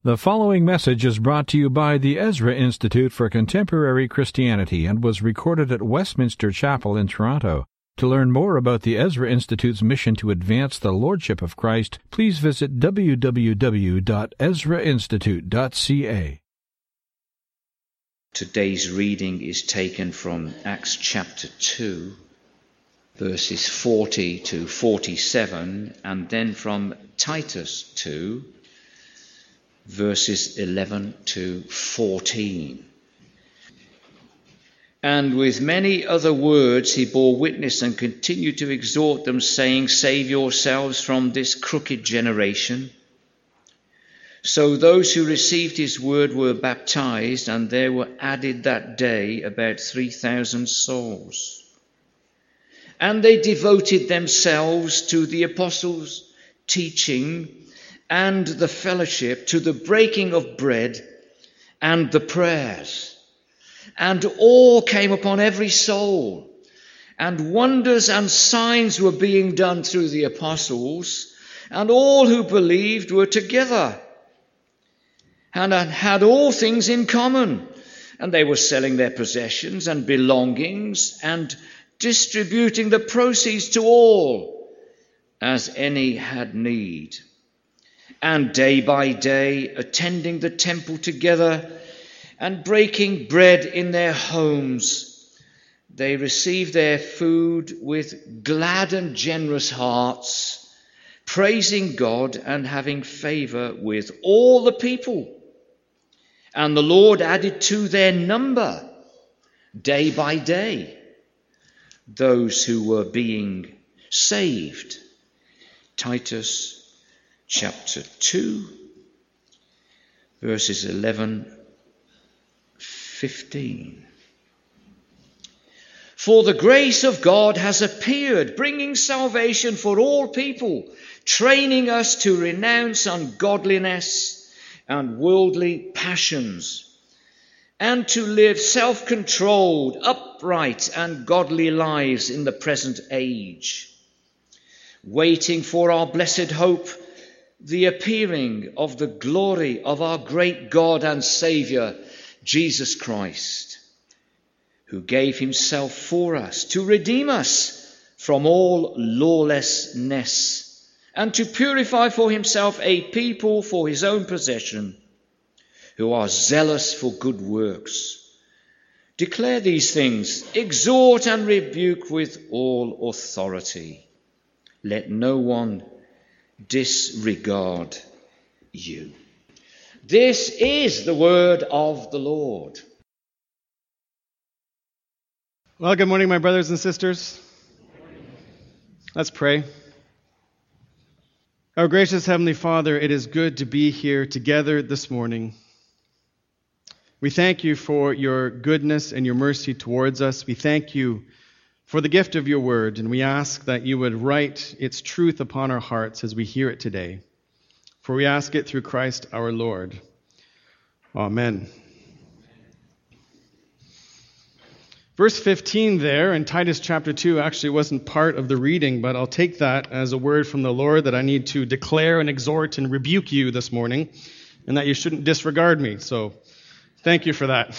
The following message is brought to you by the Ezra Institute for Contemporary Christianity and was recorded at Westminster Chapel in Toronto. To learn more about the Ezra Institute's mission to advance the Lordship of Christ, please visit www.ezrainstitute.ca. Today's reading is taken from Acts chapter 2, verses 40 to 47, and then from Titus 2, verses 11 to 14. And with many other words he bore witness and continued to exhort them, saying, "Save yourselves from this crooked generation." So those who received his word were baptized, and there were added that day about 3,000 souls. And they devoted themselves to the apostles' teaching and the fellowship, to the breaking of bread and the prayers. And awe came upon every soul, and wonders and signs were being done through the apostles, and all who believed were together and had all things in common. And they were selling their possessions and belongings and distributing the proceeds to all as any had need. And day by day, attending the temple together and breaking bread in their homes, they received their food with glad and generous hearts, praising God and having favor with all the people. And the Lord added to their number, day by day, those who were being saved. Titus chapter 2, verses 11-15. For the grace of God has appeared, bringing salvation for all people, training us to renounce ungodliness and worldly passions, and to live self-controlled, upright, and godly lives in the present age, waiting for our blessed hope, the appearing of the glory of our great God and Saviour, Jesus Christ, who gave himself for us to redeem us from all lawlessness and to purify for himself a people for his own possession, who are zealous for good works. Declare these things, exhort and rebuke with all authority. Let no one disregard you. This is the word of the Lord. Well, good morning, my brothers and sisters. Let's pray. Our gracious Heavenly Father, it is good to be here together this morning. We thank you for your goodness and your mercy towards us. We thank you for the gift of your word, and we ask that you would write its truth upon our hearts as we hear it today. For we ask it through Christ our Lord. Amen. Verse 15 there in Titus chapter 2 actually wasn't part of the reading, but I'll take that as a word from the Lord that I need to declare and exhort and rebuke you this morning, and that you shouldn't disregard me. So thank you for that.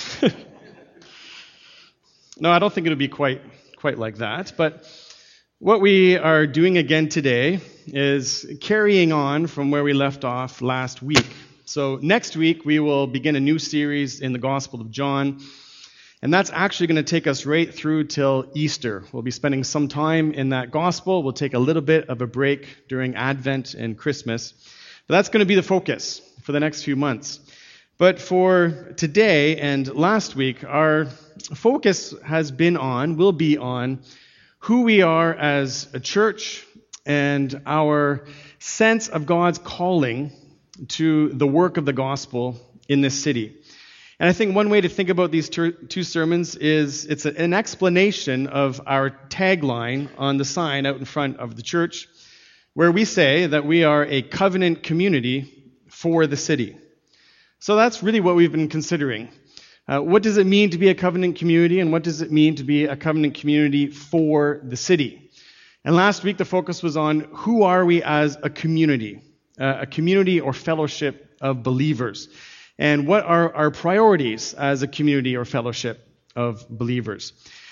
No, I don't think it'll be quite like that, but what we are doing again today is carrying on from where we left off last week. So next week we will begin a new series in the Gospel of John, and that's actually going to take us right through till Easter. We'll be spending some time in that Gospel. We'll take a little bit of a break during Advent and Christmas, but that's going to be the focus for the next few months. But for today and last week, our focus will be on who we are as a church and our sense of God's calling to the work of the gospel in this city. And I think one way to think about these two sermons is it's an explanation of our tagline on the sign out in front of the church, where we say that we are a covenant community for the city. So that's really what we've been considering. What does it mean to be a covenant community, and what does it mean to be a covenant community for the city? And last week the focus was on who are we as a community or fellowship of believers, and what are our priorities as a community or fellowship of believers.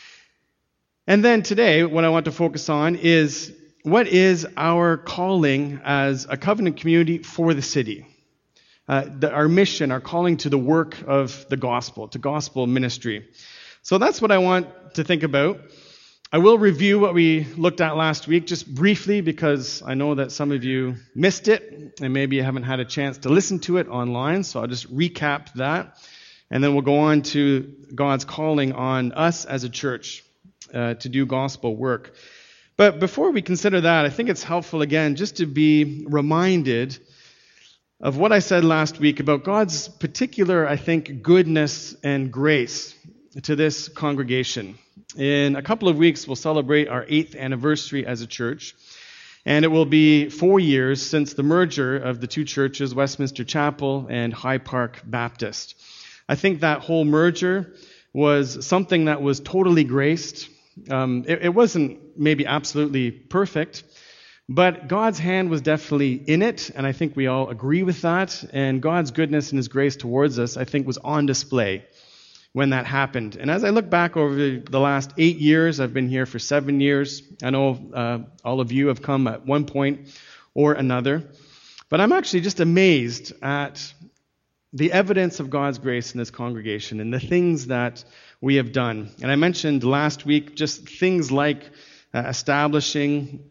And then today, what I want to focus on is what is our calling as a covenant community for the city? Our mission, our calling to the work of the gospel, to gospel ministry. So that's what I want to think about. I will review what we looked at last week just briefly because I know that some of you missed it and maybe you haven't had a chance to listen to it online, so I'll just recap that. And then we'll go on to God's calling on us as a church to do gospel work. But before we consider that, I think it's helpful again just to be reminded of what I said last week about God's particular, I think, goodness and grace to this congregation. In a couple of weeks, we'll celebrate our 8th anniversary as a church, and it will be 4 years since the merger of the two churches, Westminster Chapel and High Park Baptist. I think that whole merger was something that was totally graced. It wasn't maybe absolutely perfect, but God's hand was definitely in it, and I think we all agree with that. And God's goodness and His grace towards us, I think, was on display when that happened. And as I look back over the last 8 years, I've been here for 7 years. I know all of you have come at one point or another. But I'm actually just amazed at the evidence of God's grace in this congregation and the things that we have done. And I mentioned last week just things like establishing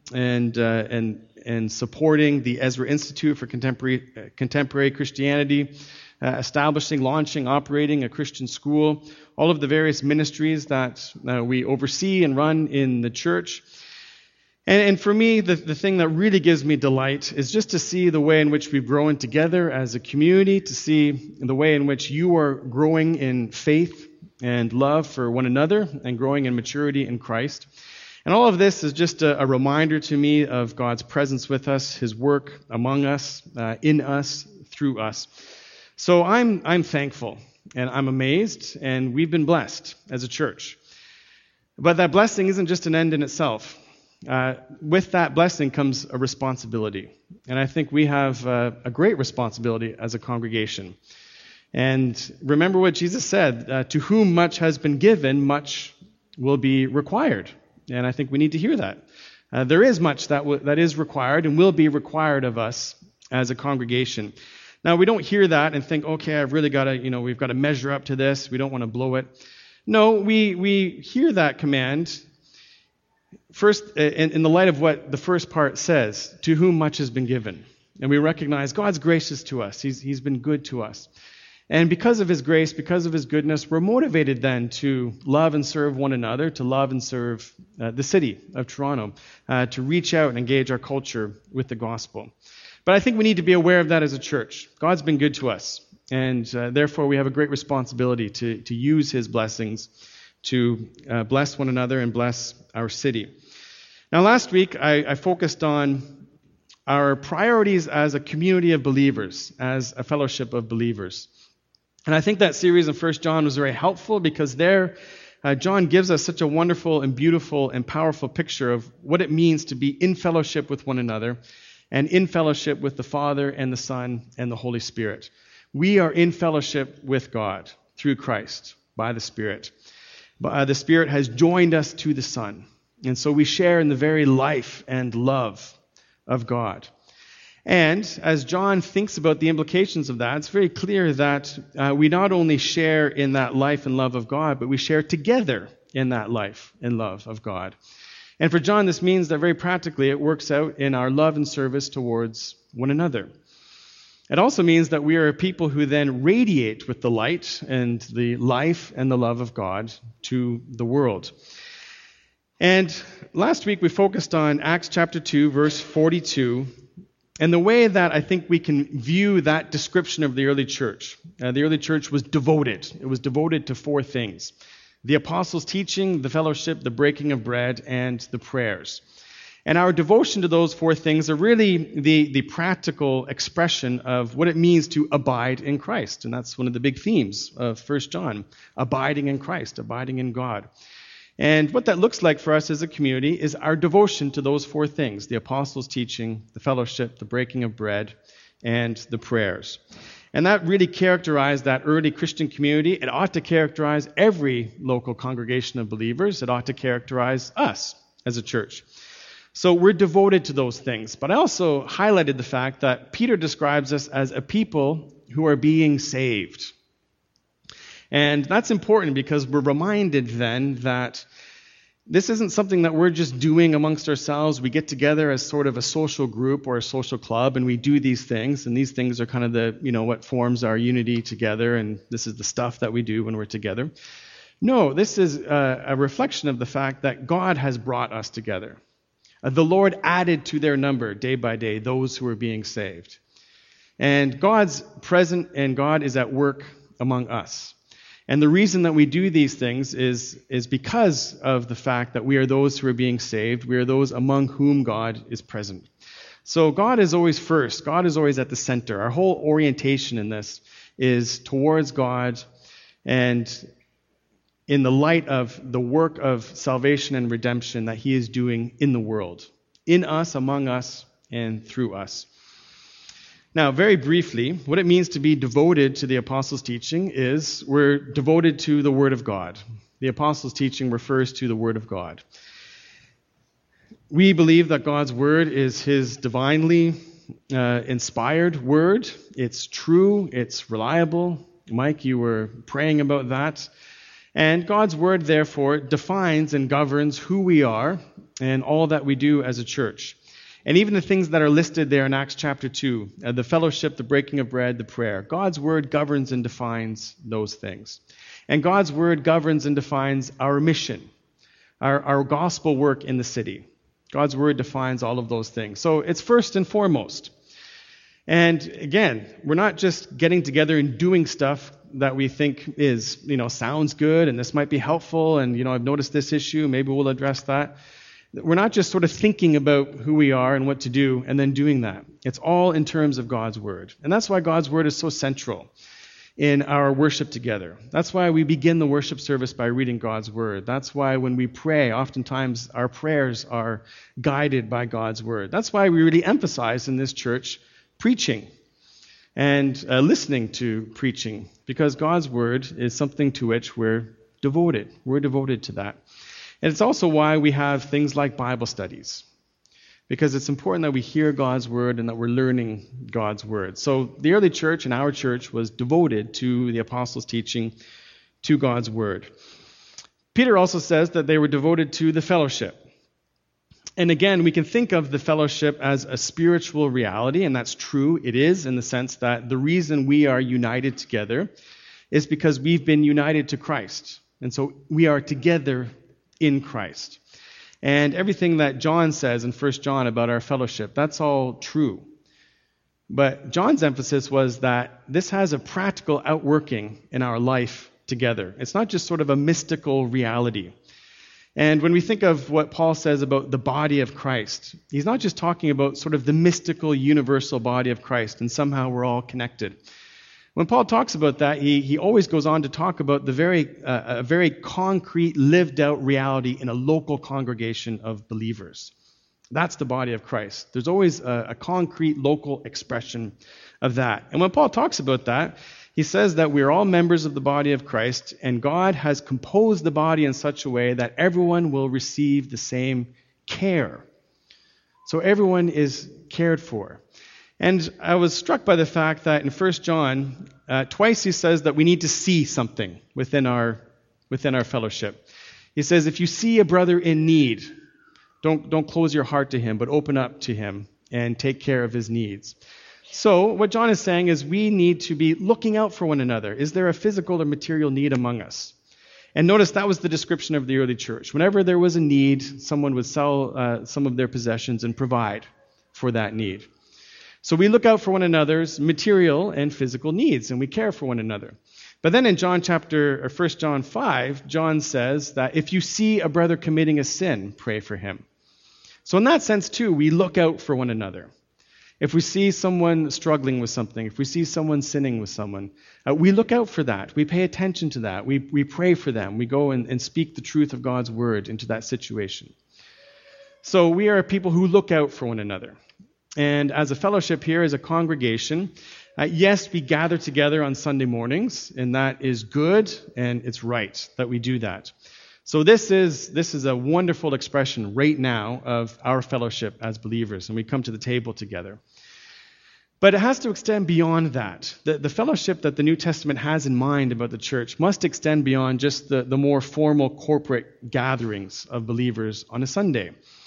and supporting the Ezra Institute for Contemporary Christianity, establishing, launching, operating a Christian school, all of the various ministries that we oversee and run in the church. And for me, the thing that really gives me delight is just to see the way in which we've grown together as a community, to see the way in which you are growing in faith and love for one another and growing in maturity in Christ. And all of this is just a reminder to me of God's presence with us, His work among us, in us, through us. So I'm thankful, and I'm amazed, and we've been blessed as a church. But that blessing isn't just an end in itself. With that blessing comes a responsibility. And I think we have a great responsibility as a congregation. And remember what Jesus said, to whom much has been given, much will be required. And I think we need to hear that. There is much that is required and will be required of us as a congregation. Now, we don't hear that and think, okay, I've really got to, we've got to measure up to this. We don't want to blow it. No, we hear that command first in the light of what the first part says, to whom much has been given. And we recognize God's gracious to us. He's been good to us. And because of His grace, because of His goodness, we're motivated then to love and serve one another, to love and serve the city of Toronto, to reach out and engage our culture with the gospel. But I think we need to be aware of that as a church. God's been good to us, and therefore we have a great responsibility to use His blessings to bless one another and bless our city. Now, last week I focused on our priorities as a community of believers, as a fellowship of believers. And I think that series in 1 John was very helpful because there John gives us such a wonderful and beautiful and powerful picture of what it means to be in fellowship with one another and in fellowship with the Father and the Son and the Holy Spirit. We are in fellowship with God through Christ by the Spirit. The Spirit has joined us to the Son. And so we share in the very life and love of God. And as John thinks about the implications of that, it's very clear that we not only share in that life and love of God, but we share together in that life and love of God. And for John, this means that very practically it works out in our love and service towards one another. It also means that we are a people who then radiate with the light and the life and the love of God to the world. And last week we focused on Acts chapter 2, verse 42, and the way that I think we can view that description of the early church. The early church was devoted. It was devoted to 4 things: the apostles' teaching, the fellowship, the breaking of bread, and the prayers. And our devotion to those 4 things are really the practical expression of what it means to abide in Christ. And that's one of the big themes of 1 John, abiding in Christ, abiding in God. And what that looks like for us as a community is our devotion to those 4 things: the apostles' teaching, the fellowship, the breaking of bread, and the prayers. And that really characterized that early Christian community. It ought to characterize every local congregation of believers. It ought to characterize us as a church. So we're devoted to those things. But I also highlighted the fact that Peter describes us as a people who are being saved. And that's important because we're reminded then that this isn't something that we're just doing amongst ourselves. We get together as sort of a social group or a social club, and we do these things. And these things are kind of the, what forms our unity together. And this is the stuff that we do when we're together. No, this is a reflection of the fact that God has brought us together. The Lord added to their number day by day those who are being saved. And God's present and God is at work among us. And the reason that we do these things is because of the fact that we are those who are being saved. We are those among whom God is present. So God is always first. God is always at the center. Our whole orientation in this is towards God and in the light of the work of salvation and redemption that He is doing in the world, in us, among us, and through us. Now, very briefly, what it means to be devoted to the Apostles' teaching is we're devoted to the Word of God. The Apostles' teaching refers to the Word of God. We believe that God's Word is His divinely inspired Word. It's true. It's reliable. Mike, you were praying about that. And God's Word, therefore, defines and governs who we are and all that we do as a church. And even the things that are listed there in Acts chapter 2, the fellowship, the breaking of bread, the prayer, God's Word governs and defines those things. And God's Word governs and defines our mission, our gospel work in the city. God's Word defines all of those things. So it's first and foremost. And again, we're not just getting together and doing stuff that we think is, sounds good and this might be helpful and, I've noticed this issue, maybe we'll address that. We're not just sort of thinking about who we are and what to do and then doing that. It's all in terms of God's Word. And that's why God's Word is so central in our worship together. That's why we begin the worship service by reading God's Word. That's why when we pray, oftentimes our prayers are guided by God's Word. That's why we really emphasize in this church preaching and listening to preaching, because God's Word is something to which we're devoted. We're devoted to that. And it's also why we have things like Bible studies, because it's important that we hear God's Word and that we're learning God's Word. So the early church and our church was devoted to the apostles' teaching, to God's Word. Peter also says that they were devoted to the fellowship. And again, we can think of the fellowship as a spiritual reality, and that's true. It is, in the sense that the reason we are united together is because we've been united to Christ. And so we are together in Christ. And everything that John says in 1 John about our fellowship, that's all true. But John's emphasis was that this has a practical outworking in our life together. It's not just sort of a mystical reality. And when we think of what Paul says about the body of Christ, he's not just talking about sort of the mystical, universal body of Christ, and somehow we're all connected. When Paul talks about that, he always goes on to talk about the very concrete, lived-out reality in a local congregation of believers. That's the body of Christ. There's always a concrete, local expression of that. And when Paul talks about that, he says that we're all members of the body of Christ, and God has composed the body in such a way that everyone will receive the same care. So everyone is cared for. And I was struck by the fact that in 1 John, twice he says that we need to see something within our fellowship. He says, if you see a brother in need, don't close your heart to him, but open up to him and take care of his needs. So what John is saying is we need to be looking out for one another. Is there a physical or material need among us? And notice that was the description of the early church. Whenever there was a need, someone would sell some of their possessions and provide for that need. So we look out for one another's material and physical needs, and we care for one another. But then in 1 John 5, John says that if you see a brother committing a sin, pray for him. So in that sense, too, we look out for one another. If we see someone struggling with something, if we see someone sinning with someone, we look out for that. We pay attention to that. We pray for them. We go and speak the truth of God's Word into that situation. So we are people who look out for one another. And as a fellowship here, as a congregation, yes, we gather together on Sunday mornings, and that is good, and it's right that we do that. So this is a wonderful expression right now of our fellowship as believers, and we come to the table together. But it has to extend beyond that. The fellowship that the New Testament has in mind about the church must extend beyond just the more formal corporate gatherings of believers on a Sunday.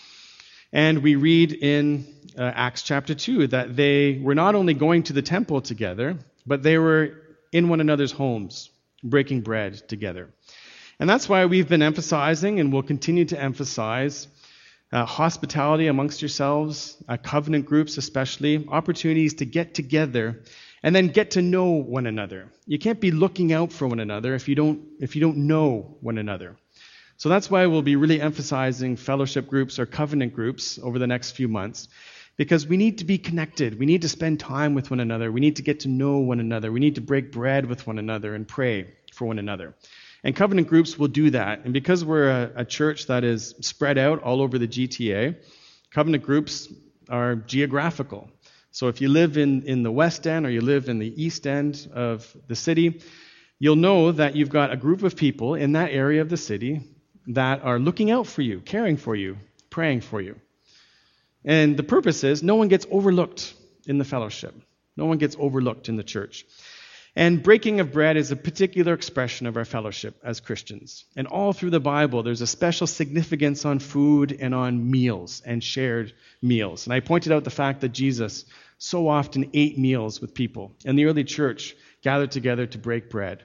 And we read in Acts chapter 2 that they were not only going to the temple together, but they were in one another's homes, breaking bread together. And that's why we've been emphasizing and will continue to emphasize hospitality amongst yourselves, covenant groups especially, opportunities to get together and then get to know one another. You can't be looking out for one another if you don't know one another. So that's why we'll be really emphasizing fellowship groups or covenant groups over the next few months, because we need to be connected. We need to spend time with one another. We need to get to know one another. We need to break bread with one another and pray for one another. And covenant groups will do that. And because we're a church that is spread out all over the GTA, covenant groups are geographical. So if you live in the west end or you live in the east end of the city, you'll know that you've got a group of people in that area of the city that are looking out for you, caring for you, praying for you. And the purpose is no one gets overlooked in the fellowship. No one gets overlooked in the church. And breaking of bread is a particular expression of our fellowship as Christians. And all through the Bible, there's a special significance on food and on meals and shared meals. And I pointed out the fact that Jesus so often ate meals with people. And the early church gathered together to break bread.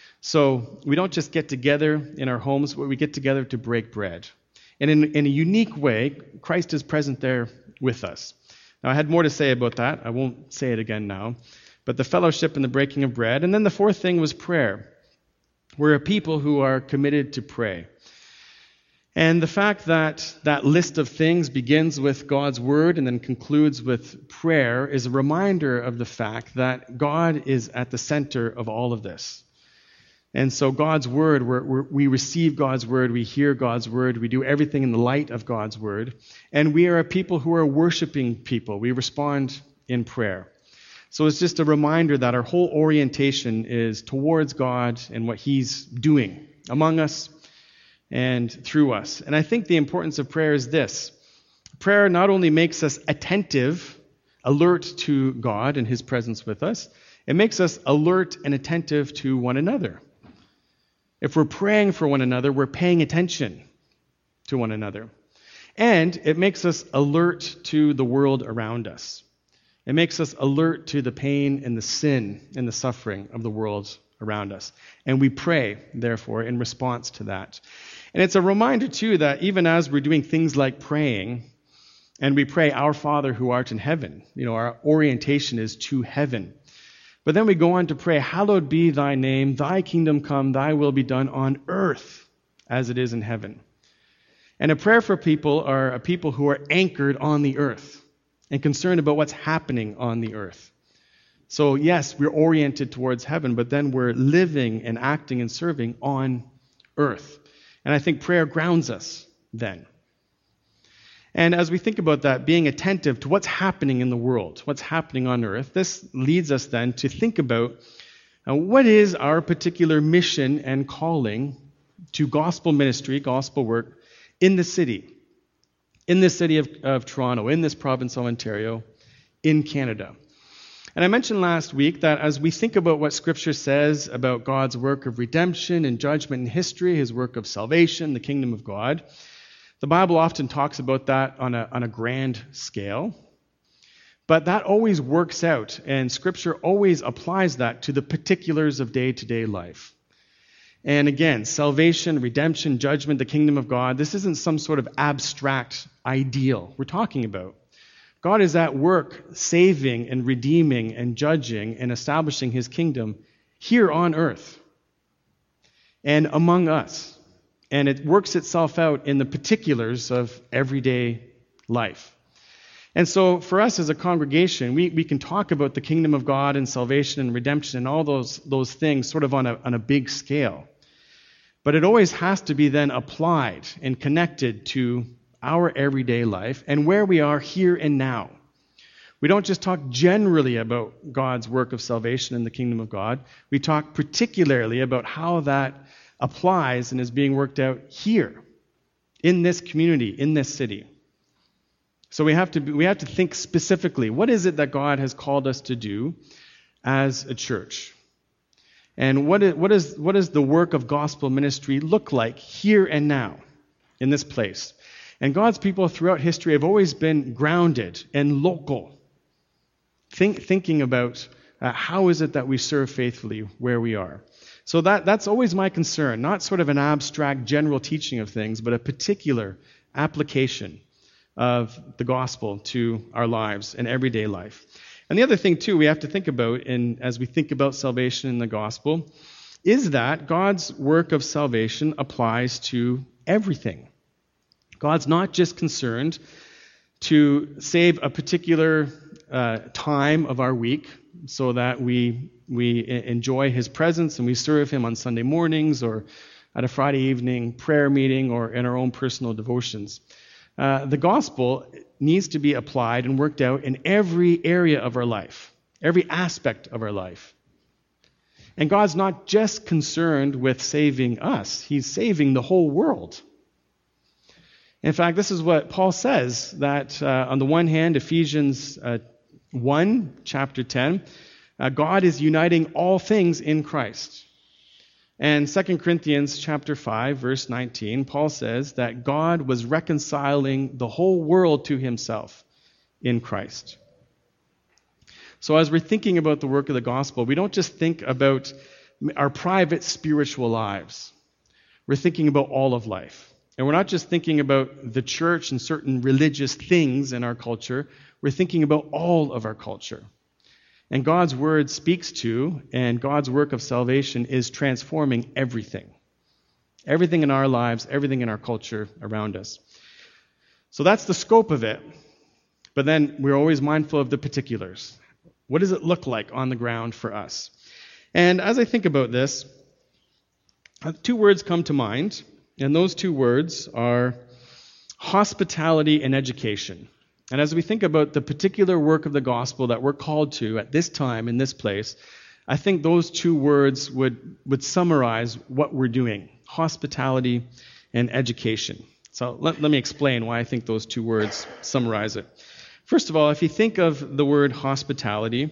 So we don't just get together in our homes, but we get together to break bread. And in a unique way, Christ is present there with us. Now, I had more to say about that. I won't say it again now. But the fellowship and the breaking of bread. And then the fourth thing was prayer. We're a people who are committed to pray. And the fact that that list of things begins with God's word and then concludes with prayer is a reminder of the fact that God is at the center of all of this. And so God's word, we receive God's word, we hear God's word, we do everything in the light of God's word. And we are a people who are worshiping people. We respond in prayer. So it's just a reminder that our whole orientation is towards God and what He's doing among us and through us. And I think the importance of prayer is this. Prayer not only makes us attentive, alert to God and His presence with us, it makes us alert and attentive to one another. If we're praying for one another, we're paying attention to one another. And it makes us alert to the world around us. It makes us alert to the pain and the sin and the suffering of the world around us. And we pray, therefore, in response to that. And it's a reminder, too, that even as we're doing things like praying, and we pray, Our Father who art in heaven, our orientation is to heaven. But then we go on to pray, Hallowed be thy name, thy kingdom come, thy will be done on earth as it is in heaven. And a prayer for people are a people who are anchored on the earth and concerned about what's happening on the earth. So yes, we're oriented towards heaven, but then we're living and acting and serving on earth. And I think prayer grounds us then. And as we think about that, being attentive to what's happening in the world, what's happening on earth, this leads us then to think about what is our particular mission and calling to gospel ministry, gospel work in the city of Toronto, in this province of Ontario, in Canada. And I mentioned last week that as we think about what Scripture says about God's work of redemption and judgment in history, His work of salvation, the kingdom of God, the Bible often talks about that on a grand scale. But that always works out, and Scripture always applies that to the particulars of day-to-day life. And again, salvation, redemption, judgment, the kingdom of God, this isn't some sort of abstract ideal we're talking about. God is at work saving and redeeming and judging and establishing His kingdom here on earth and among us. And it works itself out in the particulars of everyday life. And so for us as a congregation, we can talk about the kingdom of God and salvation and redemption and all those things sort of on a big scale. But it always has to be then applied and connected to our everyday life and where we are here and now. We don't just talk generally about God's work of salvation in the kingdom of God. We talk particularly about how that applies and is being worked out here, in this community, in this city. So we have to think specifically, what is it that God has called us to do as a church? And what does the work of gospel ministry look like here and now in this place? And God's people throughout history have always been grounded and local, thinking about how is it that we serve faithfully where we are. So that's always my concern, not sort of an abstract general teaching of things, but a particular application of the gospel to our lives and everyday life. And the other thing, too, we have to think about as we think about salvation in the gospel is that God's work of salvation applies to everything. God's not just concerned to save a particular time of our week so that we enjoy his presence and we serve him on Sunday mornings or at a Friday evening prayer meeting or in our own personal devotions. The gospel needs to be applied and worked out in every area of our life, every aspect of our life. And God's not just concerned with saving us. He's saving the whole world. In fact, this is what Paul says, that on the one hand, Ephesians 1, chapter 10, God is uniting all things in Christ. And 2 Corinthians chapter 5, verse 19, Paul says that God was reconciling the whole world to himself in Christ. So as we're thinking about the work of the gospel, we don't just think about our private spiritual lives. We're thinking about all of life. And we're not just thinking about the church and certain religious things in our culture. We're thinking about all of our culture. And God's word speaks to, and God's work of salvation is transforming everything. Everything in our lives, everything in our culture around us. So that's the scope of it. But then we're always mindful of the particulars. What does it look like on the ground for us? And as I think about this, two words come to mind. And those two words are hospitality and education. And as we think about the particular work of the gospel that we're called to at this time, in this place, I think those two words would summarize what we're doing, hospitality and education. So let me explain why I think those two words summarize it. First of all, if you think of the word hospitality,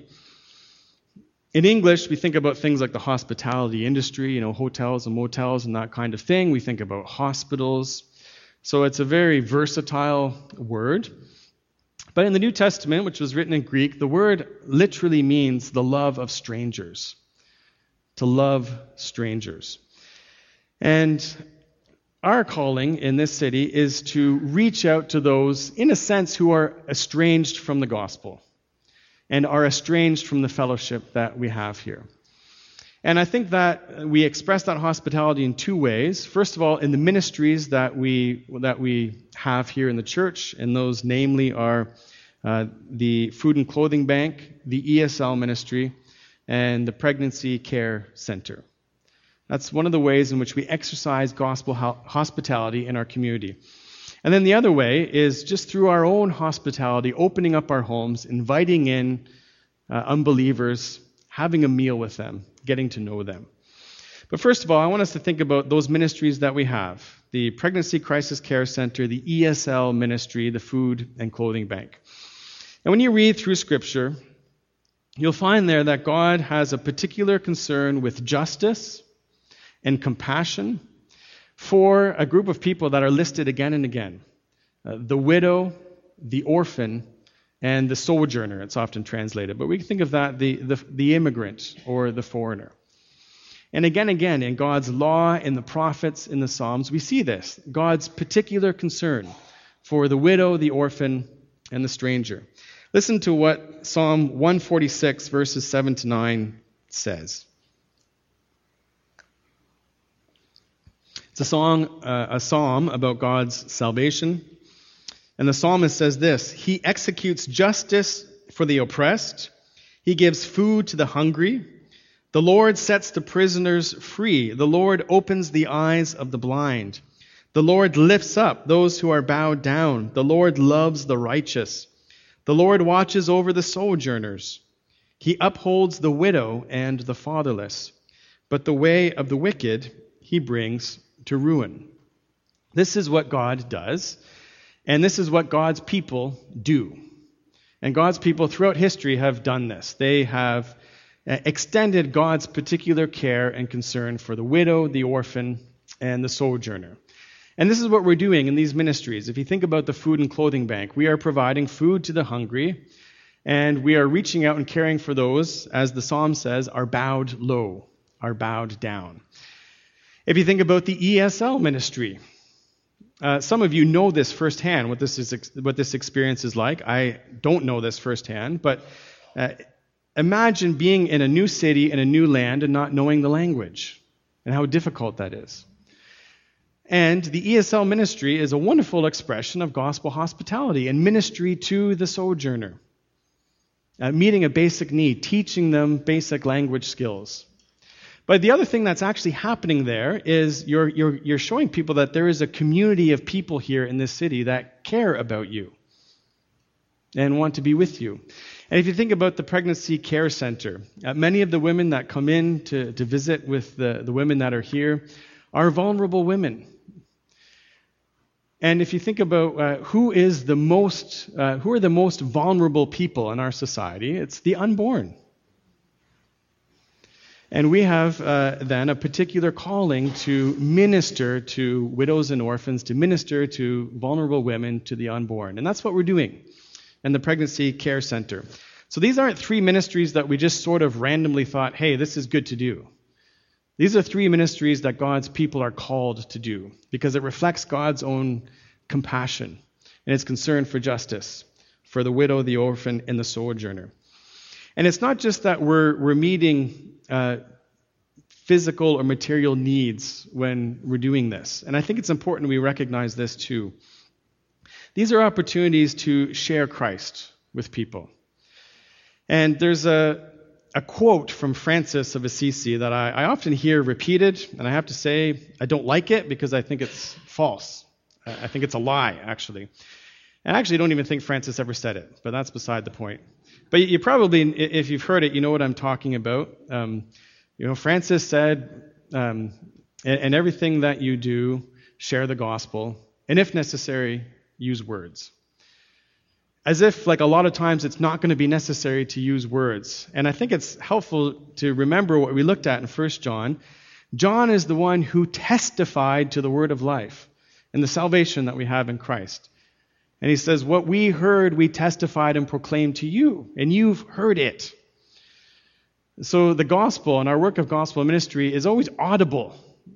in English, we think about things like the hospitality industry, hotels and motels and that kind of thing. We think about hospitals. So it's a very versatile word. But in the New Testament, which was written in Greek, the word literally means the love of strangers. To love strangers. And our calling in this city is to reach out to those, in a sense, who are estranged from the gospel and are estranged from the fellowship that we have here. And I think that we express that hospitality in two ways. First of all, in the ministries that we have here in the church, and those namely are the Food and Clothing Bank, the ESL ministry, and the Pregnancy Care Center. That's one of the ways in which we exercise gospel hospitality in our community. And then the other way is just through our own hospitality, opening up our homes, inviting in unbelievers, having a meal with them, getting to know them. But first of all, I want us to think about those ministries that we have. The Pregnancy Crisis Care Center, the ESL ministry, the Food and Clothing Bank. And when you read through Scripture, you'll find there that God has a particular concern with justice and compassion for a group of people that are listed again and again. The widow, the orphan, and the sojourner, it's often translated. But we can think of that, the immigrant or the foreigner. And again, in God's law, in the prophets, in the Psalms, we see this. God's particular concern for the widow, the orphan, and the stranger. Listen to what Psalm 146, verses 7 to 9 says. It's a psalm about God's salvation. And the psalmist says this: He executes justice for the oppressed. He gives food to the hungry. The Lord sets the prisoners free. The Lord opens the eyes of the blind. The Lord lifts up those who are bowed down. The Lord loves the righteous. The Lord watches over the sojourners. He upholds the widow and the fatherless, but the way of the wicked he brings to ruin. This is what God does, and this is what God's people do. And God's people throughout history have done this. They have extended God's particular care and concern for the widow, the orphan, and the sojourner. And this is what we're doing in these ministries. If you think about the Food and Clothing Bank, we are providing food to the hungry, and we are reaching out and caring for those, as the psalm says, are bowed low, are bowed down. If you think about the ESL ministry, some of you know this firsthand, what this experience is like. I don't know this firsthand, but imagine being in a new city, in a new land, and not knowing the language, and how difficult that is. And the ESL ministry is a wonderful expression of gospel hospitality and ministry to the sojourner. Meeting a basic need, teaching them basic language skills. But the other thing that's actually happening there is you're showing people that there is a community of people here in this city that care about you and want to be with you. And if you think about the Pregnancy Care Center, many of the women that come in to visit with the women that are here are vulnerable women. And if you think about who are the most vulnerable people in our society, it's the unborn. And we have then a particular calling to minister to widows and orphans, to minister to vulnerable women, to the unborn. And that's what we're doing in the Pregnancy Care Center. So these aren't three ministries that we just sort of randomly thought, hey, this is good to do. These are three ministries that God's people are called to do because it reflects God's own compassion and his concern for justice, for the widow, the orphan, and the sojourner. And it's not just that we're meeting physical or material needs when we're doing this. And I think it's important we recognize this too. These are opportunities to share Christ with people. And there's a quote from Francis of Assisi that I often hear repeated, and I have to say I don't like it because I think it's false. I think it's a lie, actually. I actually don't even think Francis ever said it, but that's beside the point. But you probably, if you've heard it, you know what I'm talking about. Francis said, "In everything that you do, share the gospel, and if necessary, use words." As if, like a lot of times, it's not going to be necessary to use words. And I think it's helpful to remember what we looked at in 1 John. John is the one who testified to the word of life and the salvation that we have in Christ. And he says, what we heard, we testified and proclaimed to you, and you've heard it. So the gospel and our work of gospel ministry is always audible.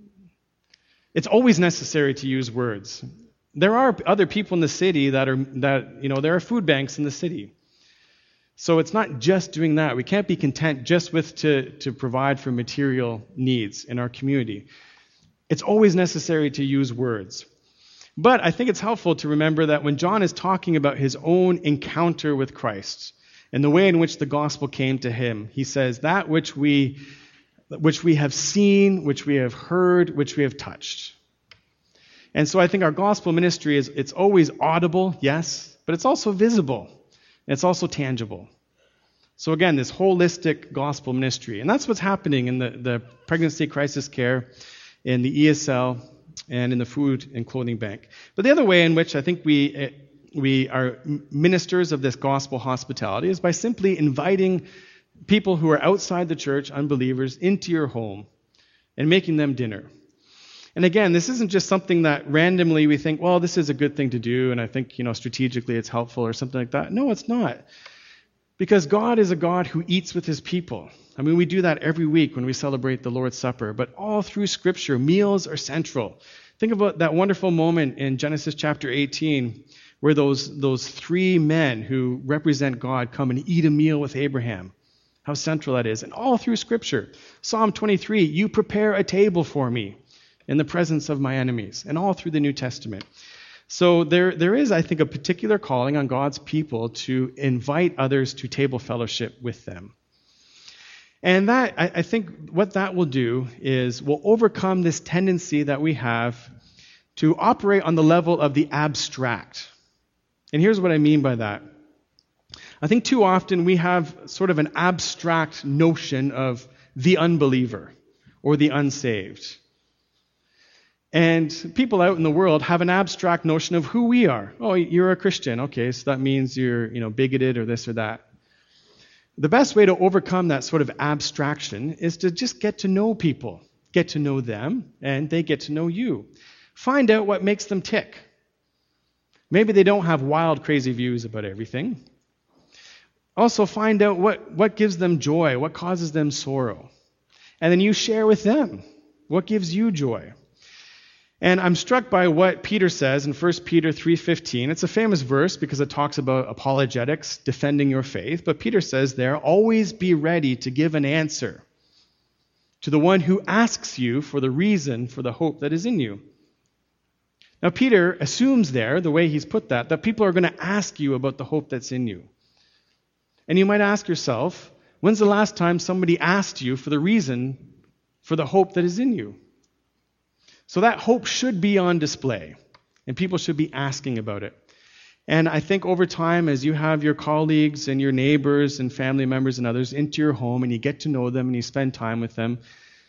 It's always necessary to use words. There are other people in the city there are food banks in the city. So it's not just doing that. We can't be content just with to provide for material needs in our community. It's always necessary to use words. But I think it's helpful to remember that when John is talking about his own encounter with Christ and the way in which the gospel came to him, he says that which we have seen, which we have heard, which we have touched. And so I think our gospel ministry it's always audible, yes, but it's also visible. And it's also tangible. So again, this holistic gospel ministry. And that's what's happening in the pregnancy crisis care, in the ESL, and in the Food and Clothing Bank. But the other way in which I think we are ministers of this gospel hospitality is by simply inviting people who are outside the church, unbelievers, into your home and making them dinner. And again, this isn't just something that randomly we think, well, this is a good thing to do, and I think, strategically it's helpful or something like that. No, it's not. Because God is a God who eats with his people. I mean, we do that every week when we celebrate the Lord's Supper, but all through Scripture, meals are central. Think about that wonderful moment in Genesis chapter 18 where those three men who represent God come and eat a meal with Abraham. How central that is. And all through Scripture. Psalm 23, you prepare a table for me in the presence of my enemies, and all through the New Testament. So there is, I think, a particular calling on God's people to invite others to table fellowship with them. And that, I think what that will do is will overcome this tendency that we have to operate on the level of the abstract. And here's what I mean by that. I think too often we have sort of an abstract notion of the unbeliever or the unsaved. And people out in the world have an abstract notion of who we are. Oh, you're a Christian. Okay, so that means you're, bigoted or this or that. The best way to overcome that sort of abstraction is to just get to know people. Get to know them, and they get to know you. Find out what makes them tick. Maybe they don't have wild, crazy views about everything. Also, find out what gives them joy, what causes them sorrow. And then you share with them what gives you joy. And I'm struck by what Peter says in 1 Peter 3:15. It's a famous verse because it talks about apologetics, defending your faith. But Peter says there, always be ready to give an answer to the one who asks you for the reason for the hope that is in you. Now, Peter assumes there, the way he's put that people are going to ask you about the hope that's in you. And you might ask yourself, when's the last time somebody asked you for the reason for the hope that is in you? So that hope should be on display, and people should be asking about it. And I think over time, as you have your colleagues and your neighbors and family members and others into your home, and you get to know them and you spend time with them,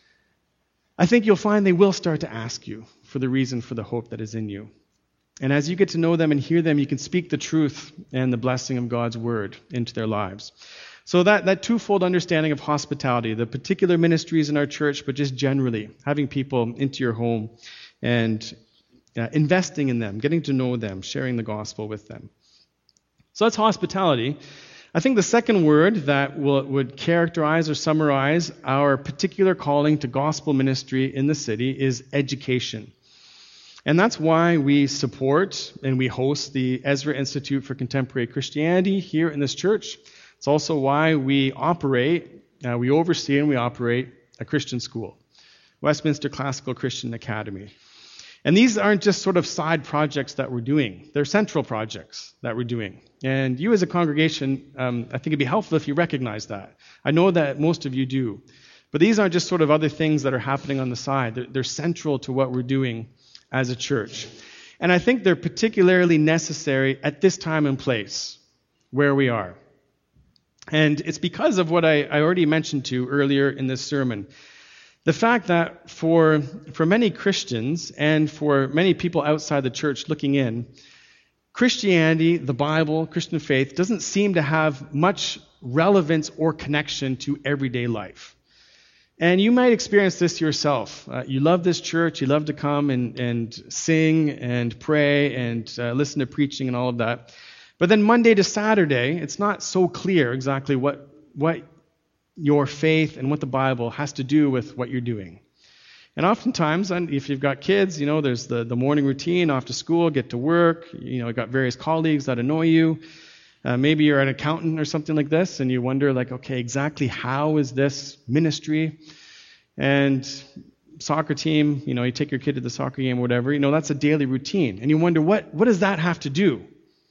I think you'll find they will start to ask you for the reason for the hope that is in you. And as you get to know them and hear them, you can speak the truth and the blessing of God's word into their lives. So that twofold understanding of hospitality, the particular ministries in our church, but just generally having people into your home and investing in them, getting to know them, sharing the gospel with them. So that's hospitality. I think the second word that would characterize or summarize our particular calling to gospel ministry in the city is education. And that's why we support and we host the Ezra Institute for Contemporary Christianity here in this church. It's also why we oversee and we operate a Christian school, Westminster Classical Christian Academy. And these aren't just sort of side projects that we're doing. They're central projects that we're doing. And you as a congregation, I think it'd be helpful if you recognize that. I know that most of you do. But these aren't just sort of other things that are happening on the side. They're central to what we're doing as a church. And I think they're particularly necessary at this time and place where we are. And it's because of what I already mentioned to you earlier in this sermon. The fact that for many Christians and for many people outside the church looking in, Christianity, the Bible, Christian faith, doesn't seem to have much relevance or connection to everyday life. And you might experience this yourself. You love this church, you love to come and sing and pray and listen to preaching and all of that. But then Monday to Saturday, it's not so clear exactly what your faith and what the Bible has to do with what you're doing. And oftentimes, if you've got kids, there's the morning routine, off to school, get to work, you've got various colleagues that annoy you. Maybe you're an accountant or something like this, and you wonder, okay, exactly how is this ministry? And soccer team, you take your kid to the soccer game or whatever, that's a daily routine. And you wonder, what does that have to do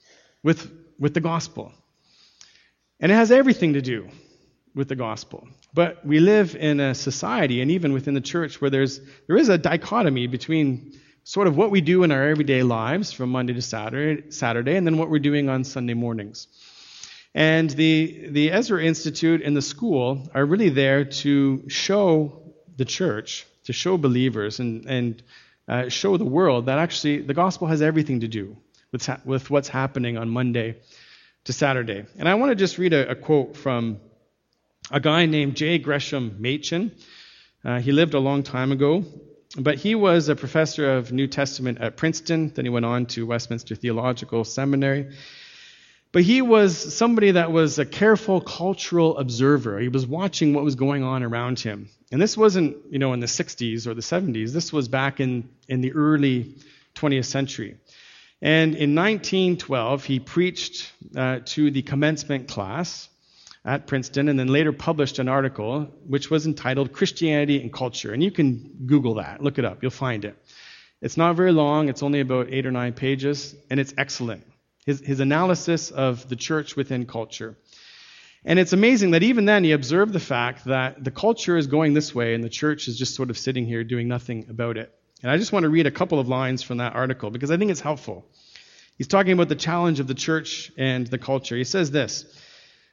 with the gospel? And it has everything to do with the gospel. But we live in a society, and even within the church, where there is a dichotomy between sort of what we do in our everyday lives from Monday to Saturday, and then what we're doing on Sunday mornings. And the Ezra Institute and the school are really there to show the church, to show believers, and show the world that actually the gospel has everything to do with what's happening on Monday to Saturday. And I want to just read a quote from a guy named J. Gresham Machen. He lived a long time ago, but he was a professor of New Testament at Princeton. Then he went on to Westminster Theological Seminary. But he was somebody that was a careful cultural observer. He was watching what was going on around him. And this wasn't, in the 60s or the 70s. This was back in the early 20th century. And in 1912, he preached to the commencement class at Princeton, and then later published an article which was entitled Christianity and Culture. And you can Google that, look it up, you'll find it. It's not very long, it's only about 8 or 9 pages, and it's excellent. His analysis of the church within culture. And it's amazing that even then he observed the fact that the culture is going this way and the church is just sort of sitting here doing nothing about it. And I just want to read a couple of lines from that article because I think it's helpful. He's talking about the challenge of the church and the culture. He says this: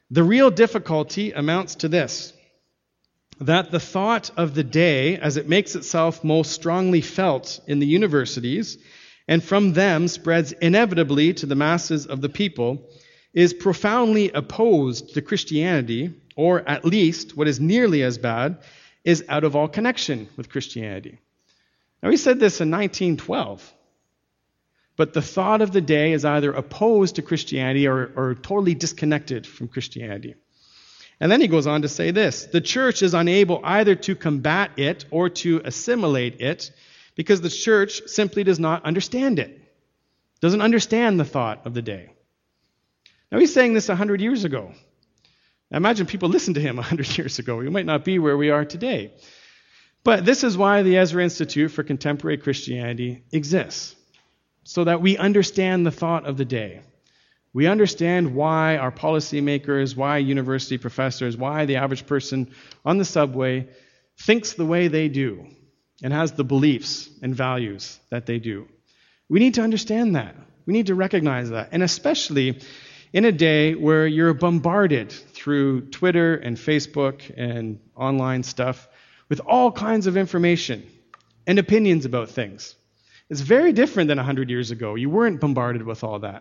The real difficulty amounts to this, that the thought of the day, as it makes itself most strongly felt in the universities, and from them spreads inevitably to the masses of the people, is profoundly opposed to Christianity, or at least, what is nearly as bad, is out of all connection with Christianity. Now, he said this in 1912. But the thought of the day is either opposed to Christianity or totally disconnected from Christianity. And then he goes on to say this: the church is unable either to combat it or to assimilate it because the church simply does not understand it, doesn't understand the thought of the day. Now, he's saying this 100 years ago. I imagine people listened to him 100 years ago. We might not be where we are today. But this is why the Ezra Institute for Contemporary Christianity exists, so that we understand the thought of the day. We understand why our policymakers, why university professors, why the average person on the subway thinks the way they do and has the beliefs and values that they do. We need to understand that. We need to recognize that. And especially in a day where you're bombarded through Twitter and Facebook and online stuff with all kinds of information and opinions about things. It's very different than 100 years ago. You weren't bombarded with all that.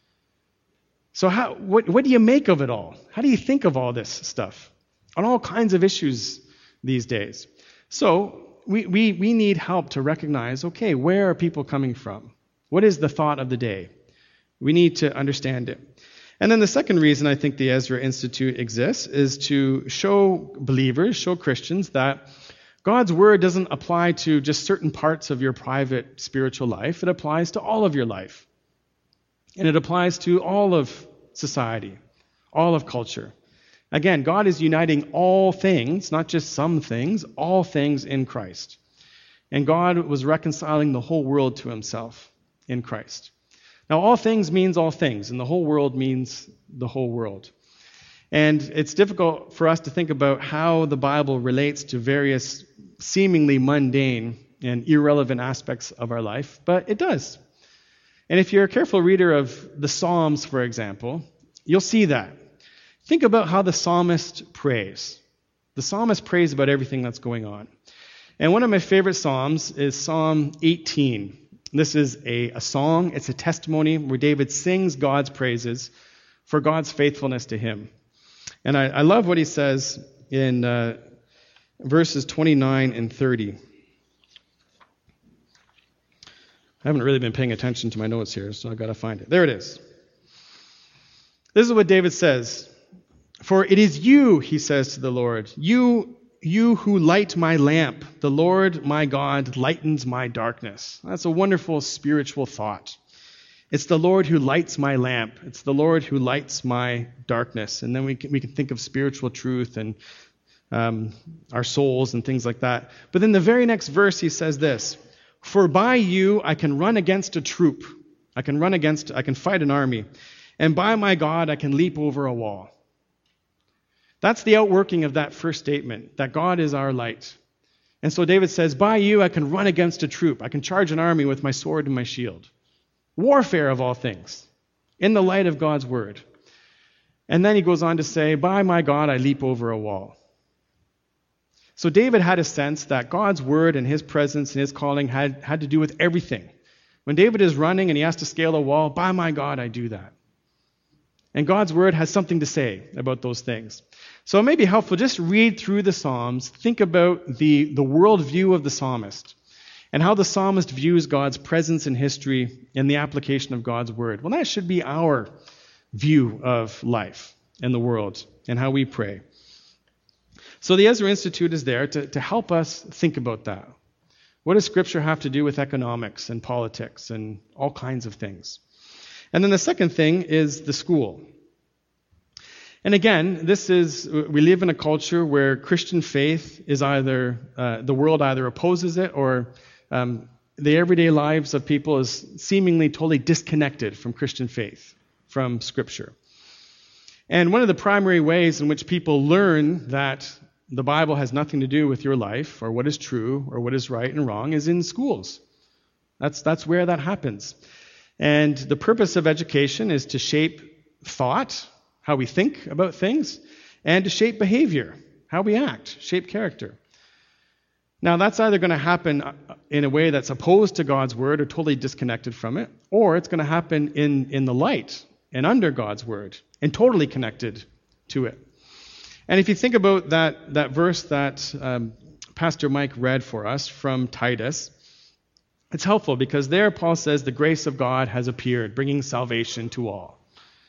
So what do you make of it all? How do you think of all this stuff on all kinds of issues these days? So we need help to recognize, okay, where are people coming from? What is the thought of the day? We need to understand it. And then the second reason I think the Ezra Institute exists is to show believers, show Christians that God's word doesn't apply to just certain parts of your private spiritual life. It applies to all of your life. And it applies to all of society, all of culture. Again, God is uniting all things, not just some things, all things in Christ. And God was reconciling the whole world to himself in Christ. Now, all things means all things, and the whole world means the whole world. And it's difficult for us to think about how the Bible relates to various seemingly mundane and irrelevant aspects of our life, but it does. And if you're a careful reader of the Psalms, for example, you'll see that. Think about how the psalmist prays. The psalmist prays about everything that's going on. And one of my favorite psalms is Psalm 18. This is a song, it's a testimony where David sings God's praises for God's faithfulness to him. And I love what he says in verses 29 and 30. I haven't really been paying attention to my notes here, so I've got to find it. There it is. This is what David says. For it is you, he says to the Lord, you who light my lamp. The Lord my God lightens my darkness. That's a wonderful spiritual thought. It's the Lord who lights my lamp. It's the Lord who lights my darkness. And then we can think of spiritual truth and our souls and things like that. But then the very next verse he says this: for by you I can run against a troop. I can fight an army. And by my God I can leap over a wall. That's the outworking of that first statement, that God is our light. And so David says, by you I can run against a troop. I can charge an army with my sword and my shield. Warfare of all things, in the light of God's word. And then he goes on to say, by my God I leap over a wall. So David had a sense that God's word and his presence and his calling had to do with everything. When David is running and he has to scale a wall, by my God I do that. And God's word has something to say about those things. So it may be helpful, just read through the Psalms, think about the worldview of the psalmist, and how the psalmist views God's presence in history and the application of God's word. Well, that should be our view of life and the world and how we pray. So the Ezra Institute is there to help us think about that. What does Scripture have to do with economics and politics and all kinds of things? And then the second thing is the school. And again, we live in a culture where Christian faith is either, the world either opposes it or the everyday lives of people is seemingly totally disconnected from Christian faith, from Scripture. And one of the primary ways in which people learn that the Bible has nothing to do with your life or what is true or what is right and wrong is in schools. That's where that happens. And the purpose of education is to shape thought, how we think about things, and to shape behavior, how we act, shape character. Now, that's either going to happen in a way that's opposed to God's word or totally disconnected from it, or it's going to happen in the light and under God's word and totally connected to it. And if you think about that verse that Pastor Mike read for us from Titus, it's helpful because there Paul says the grace of God has appeared, bringing salvation to all.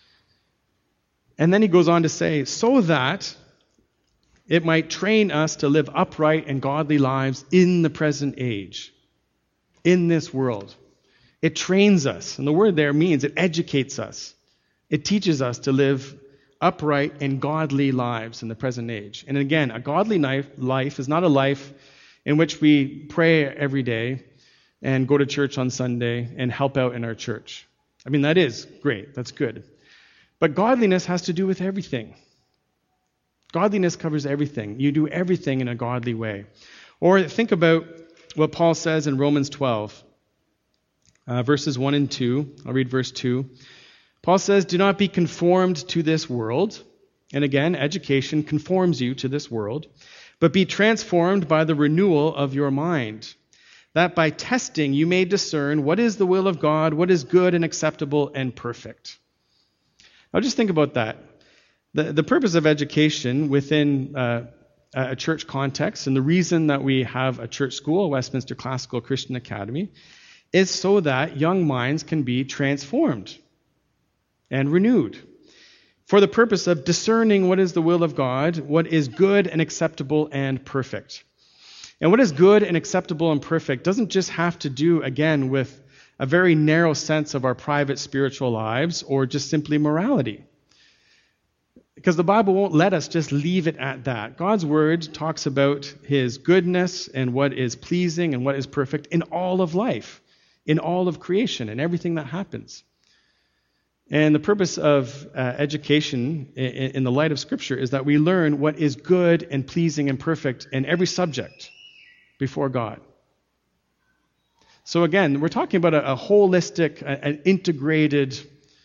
And then he goes on to say, so that it might train us to live upright and godly lives in the present age, in this world. It trains us, and the word there means it educates us. It teaches us to live upright and godly lives in the present age. And again, a godly life is not a life in which we pray every day and go to church on Sunday and help out in our church. I mean, that is great. That's good. But godliness has to do with everything. Godliness covers everything. You do everything in a godly way. Or think about what Paul says in Romans 12, verses 1 and 2. I'll read verse 2. Paul says, do not be conformed to this world. And again, education conforms you to this world. But be transformed by the renewal of your mind, that by testing you may discern what is the will of God, what is good and acceptable and perfect. Now just think about that. The purpose of education within a church context, and the reason that we have a church school, Westminster Classical Christian Academy, is so that young minds can be transformed and renewed for the purpose of discerning what is the will of God, what is good and acceptable and perfect. And what is good and acceptable and perfect doesn't just have to do, again, with a very narrow sense of our private spiritual lives or just simply morality. Because the Bible won't let us just leave it at that. God's word talks about his goodness and what is pleasing and what is perfect in all of life, in all of creation, and everything that happens. And the purpose of education in the light of Scripture is that we learn what is good and pleasing and perfect in every subject before God. So again, we're talking about a holistic, an integrated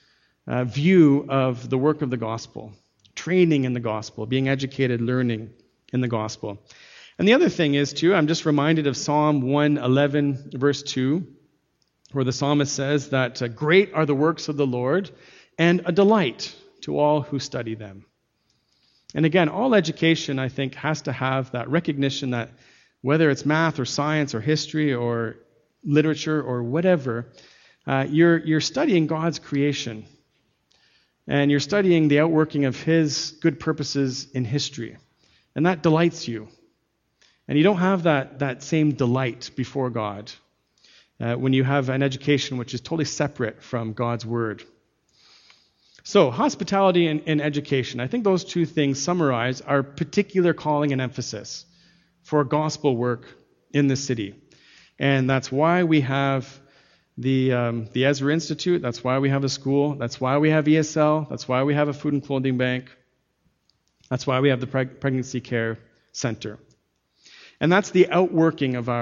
view of the work of the gospel. Training in the gospel, being educated, learning in the gospel. And the other thing is, too, I'm just reminded of Psalm 111, verse 2, where the psalmist says that great are the works of the Lord and a delight to all who study them. And again, all education, I think, has to have that recognition that whether it's math or science or history or literature or whatever, you're studying God's creation. And you're studying the outworking of his good purposes in history. And that delights you. And you don't have that same delight before God when you have an education which is totally separate from God's word. So, hospitality and education. I think those two things summarize our particular calling and emphasis for gospel work in the city. And that's why we have the Ezra Institute. That's why we have a school. That's why we have ESL. That's why we have a food and clothing bank. That's why we have the Pregnancy Care Center. And that's the outworking of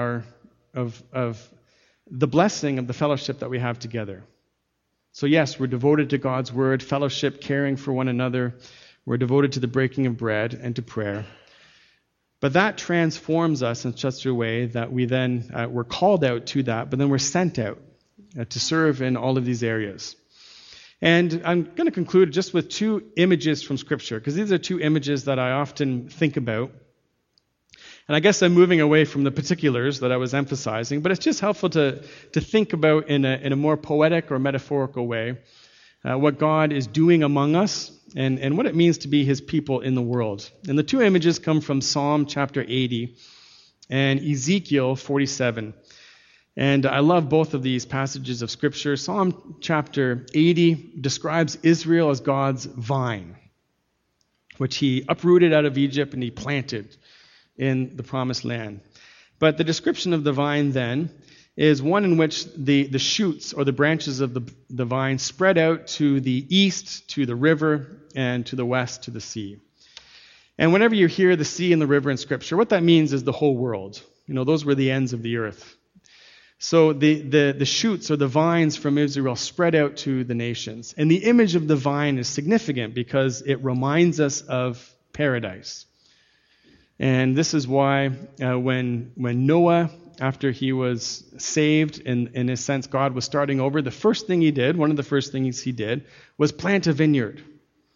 of the blessing of the fellowship that we have together. So yes, we're devoted to God's word, fellowship, caring for one another. We're devoted to the breaking of bread and to prayer. But that transforms us in such a way that we then, we're called out to that, but then we're sent out to serve in all of these areas. And I'm going to conclude just with two images from Scripture, because these are two images that I often think about. And I guess I'm moving away from the particulars that I was emphasizing, but it's just helpful to think about in a more poetic or metaphorical way what God is doing among us and what it means to be his people in the world. And the two images come from Psalm chapter 80 and Ezekiel 47. And I love both of these passages of Scripture. Psalm chapter 80 describes Israel as God's vine, which he uprooted out of Egypt and he planted in the promised land. But the description of the vine then is one in which the shoots or the branches of the vine spread out to the east, to the river, and to the west, to the sea. And whenever you hear the sea and the river in Scripture, what that means is the whole world. You know, those were the ends of the earth. So the shoots or the vines from Israel spread out to the nations. And the image of the vine is significant because it reminds us of paradise. And this is why when Noah, after he was saved, in a sense God was starting over, the first thing he did, one of the first things he did, was plant a vineyard.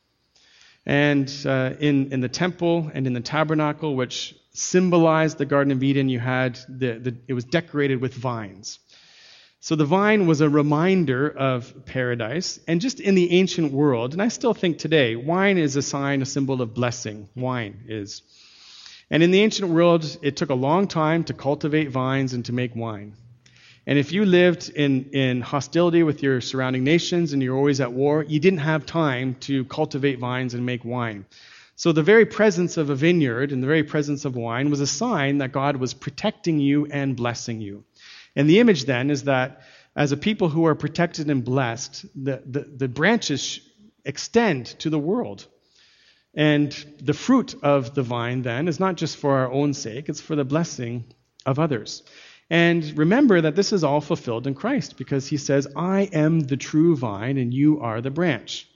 And in the temple and in the tabernacle, which symbolized the Garden of Eden, you had it was decorated with vines. So the vine was a reminder of paradise. And just in the ancient world, and I still think today, wine is a symbol of blessing. Wine is. And in the ancient world, it took a long time to cultivate vines and to make wine. And if you lived in hostility with your surrounding nations and you're always at war, you didn't have time to cultivate vines and make wine. So the very presence of a vineyard and the very presence of wine was a sign that God was protecting you and blessing you. And the image then is that as a people who are protected and blessed, the branches extend to the world. And the fruit of the vine then is not just for our own sake, it's for the blessing of others. And remember that this is all fulfilled in Christ because he says, I am the true vine and you are the branch.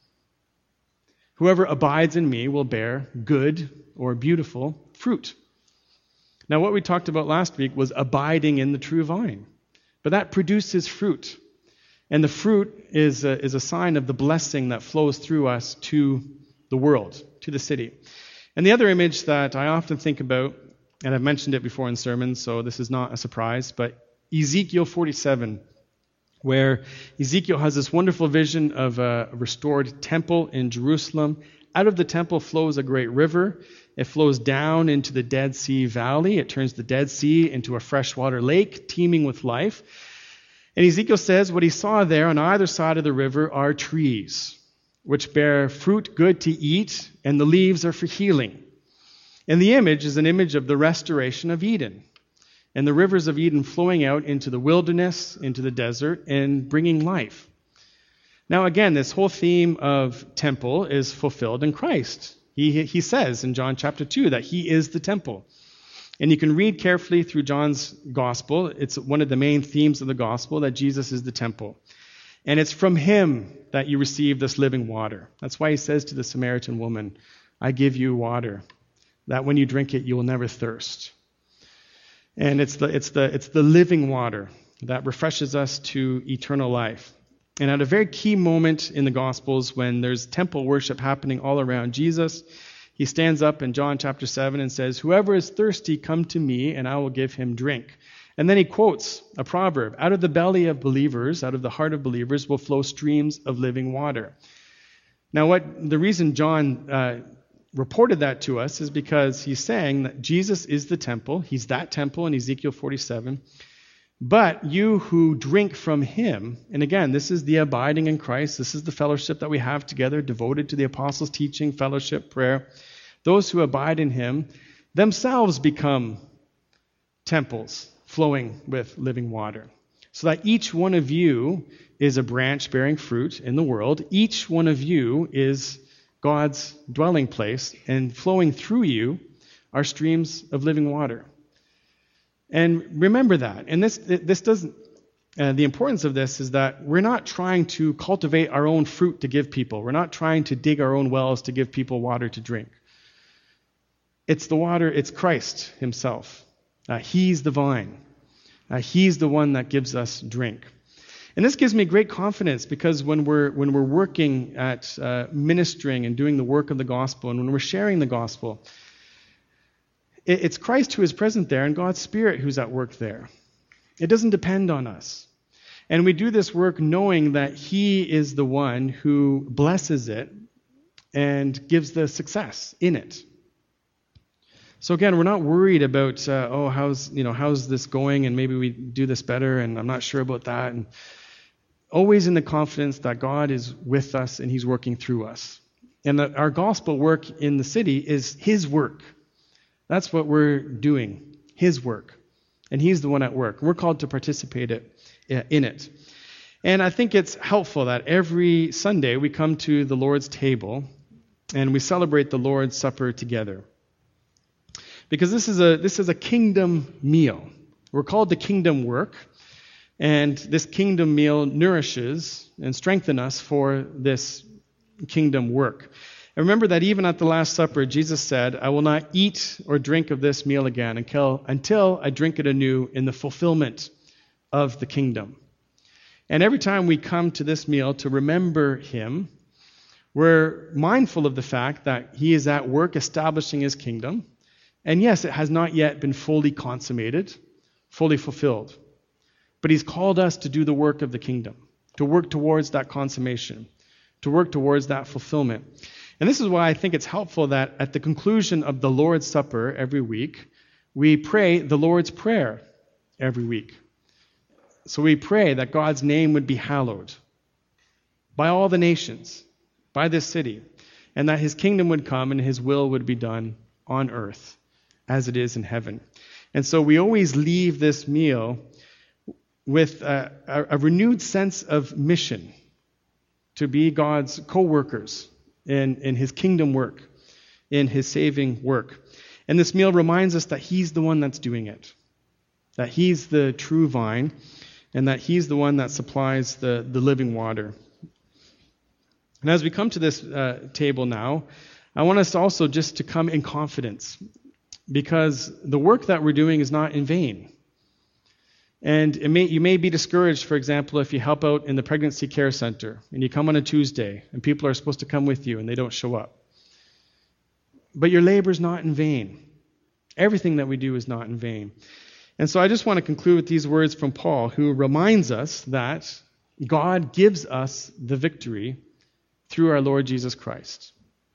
Whoever abides in me will bear good or beautiful fruit. Now, what we talked about last week was abiding in the true vine. But that produces fruit. And the fruit is a sign of the blessing that flows through us to the world, to the city. And the other image that I often think about, and I've mentioned it before in sermons, so this is not a surprise, but Ezekiel 47, where Ezekiel has this wonderful vision of a restored temple in Jerusalem. Out of the temple flows a great river. It flows down into the Dead Sea Valley. It turns the Dead Sea into a freshwater lake teeming with life. And Ezekiel says what he saw there on either side of the river are trees, which bear fruit good to eat, and the leaves are for healing. And the image is an image of the restoration of Eden, and the rivers of Eden flowing out into the wilderness, into the desert, and bringing life. Now again, this whole theme of temple is fulfilled in Christ. He says in John chapter 2 that he is the temple. And you can read carefully through John's gospel. It's one of the main themes of the gospel that Jesus is the temple. And it's from him that you receive this living water. That's why he says to the Samaritan woman, I give you water, that when you drink it, you will never thirst. And it's the living water that refreshes us to eternal life. And at a very key moment in the Gospels, when there's temple worship happening all around Jesus, he stands up in John chapter 7 and says, whoever is thirsty, come to me, and I will give him drink. And then he quotes a proverb, out of the belly of believers, out of the heart of believers, will flow streams of living water. Now, the reason John reported that to us is because he's saying that Jesus is the temple. He's that temple in Ezekiel 47. But you who drink from him, and again, this is the abiding in Christ. This is the fellowship that we have together, devoted to the apostles' teaching, fellowship, prayer. Those who abide in him themselves become temples flowing with living water. So that each one of you is a branch bearing fruit in the world. Each one of you is God's dwelling place, and flowing through you are streams of living water. And remember that. And this doesn't. The importance of this is that we're not trying to cultivate our own fruit to give people. We're not trying to dig our own wells to give people water to drink. It's the water. It's Christ himself. He's the vine. He's the one that gives us drink. And this gives me great confidence because when we're working at ministering and doing the work of the gospel, and when we're sharing the gospel, it's Christ who is present there and God's Spirit who's at work there. It doesn't depend on us. And we do this work knowing that he is the one who blesses it and gives the success in it. So again, we're not worried about, how's this going, and maybe we do this better, and I'm not sure about that. And always in the confidence that God is with us and he's working through us. And that our gospel work in the city is his work. That's what we're doing, his work. And he's the one at work. We're called to participate in it. And I think it's helpful that every Sunday we come to the Lord's table and we celebrate the Lord's Supper together. Because this is a kingdom meal. We're called to kingdom work, and this kingdom meal nourishes and strengthens us for this kingdom work. And remember that even at the Last Supper, Jesus said, I will not eat or drink of this meal again until I drink it anew in the fulfillment of the kingdom. And every time we come to this meal to remember him, we're mindful of the fact that he is at work establishing his kingdom. And yes, it has not yet been fully consummated, fully fulfilled. But he's called us to do the work of the kingdom, to work towards that consummation, to work towards that fulfillment. And this is why I think it's helpful that at the conclusion of the Lord's Supper every week, we pray the Lord's Prayer every week. So we pray that God's name would be hallowed by all the nations, by this city, and that his kingdom would come and his will would be done on earth as it is in heaven. And so we always leave this meal with a renewed sense of mission to be God's co-workers in his kingdom work, in his saving work. And this meal reminds us that he's the one that's doing it, that he's the true vine, and that he's the one that supplies the living water. And as we come to this table now, I want us also just to come in confidence, because the work that we're doing is not in vain. And you may be discouraged, for example, if you help out in the pregnancy care center and you come on a Tuesday and people are supposed to come with you and they don't show up. But your labor is not in vain. Everything that we do is not in vain. And so I just want to conclude with these words from Paul, who reminds us that God gives us the victory through our Lord Jesus Christ.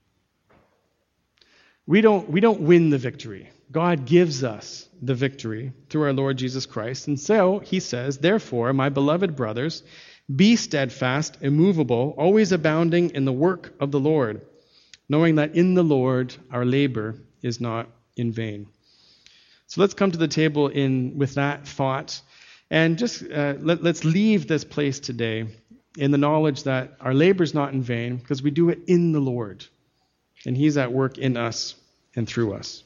We don't win the victory. God gives us the victory through our Lord Jesus Christ. And so he says, therefore, my beloved brothers, be steadfast, immovable, always abounding in the work of the Lord, knowing that in the Lord our labor is not in vain. So let's come to the table with that thought, and just let's leave this place today in the knowledge that our labor is not in vain, because we do it in the Lord, and he's at work in us and through us.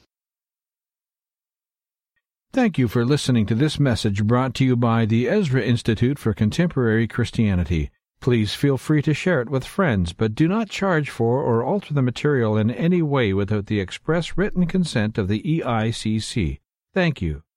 Thank you for listening to this message brought to you by the Ezra Institute for Contemporary Christianity. Please feel free to share it with friends, but do not charge for or alter the material in any way without the express written consent of the EICC. Thank you.